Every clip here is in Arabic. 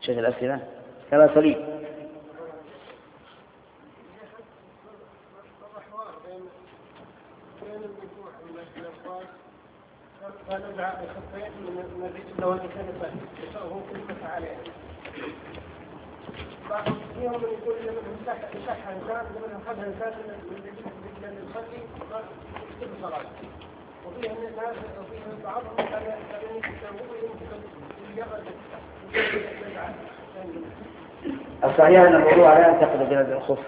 شيخ الأسئلة كما سليم. فنزع الخطين من الرجل لو الإنسان يصحه كلمة عليه. فيهم من يقول لمن يصح إنسان لمن أخذها إنسان من يصلي يكتب صلاته. وفيه الناس وفيه بعضهم كان الصحيح أن الوضوء لا ينتقد بنزع الخف،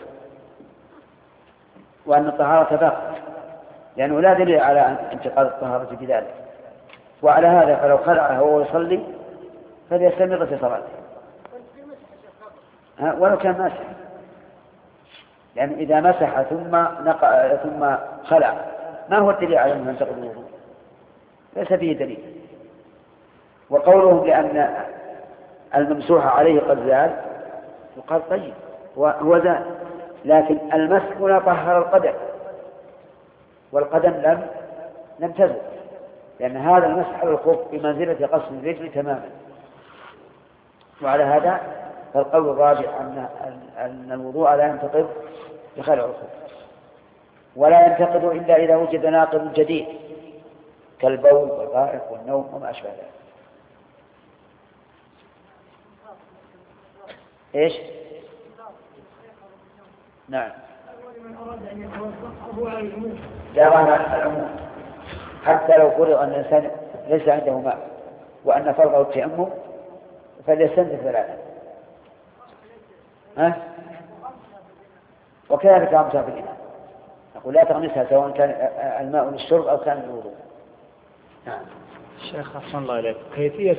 وأن الطهارة باقية، لأنه لا دليل على انتقاد الطهارة بذلك. وعلى هذا فلو خلعه وهو يصلي فليستمر في صلاته ولو كان ماسح، يعني إذا مسح ثم خلع ما هو الدليل على أنه ينتقد الوضوء؟ ليس فيه دليل. وقولهم لأن الممسوح عليه قد زال يقال طيب هو زال، لكن المسح هنا طهر القدم والقدم لم تزل، لأن هذا المسح على الخف بمنزلة غسل الرجل تماما. وعلى هذا فالقول الراجح أن الوضوء لا ينتقض بخلع الخف، ولا ينتقض إلا إذا وجد ناقض جديد كالبول والغائط والنوم وما أشبه ذلك. إيش؟ نعم. لا معنى العموم، حتى لو فرض أن الإنسان ليس عنده ماء وأن فرضه التيمم فليستنزف ثلاثة. وكذلك أمسها في الإناء، نقول لا تغمسها سواء كان الماء للشرب أو كان للوضوء. نعم. الشيخ أحسن الله إليك، كيفية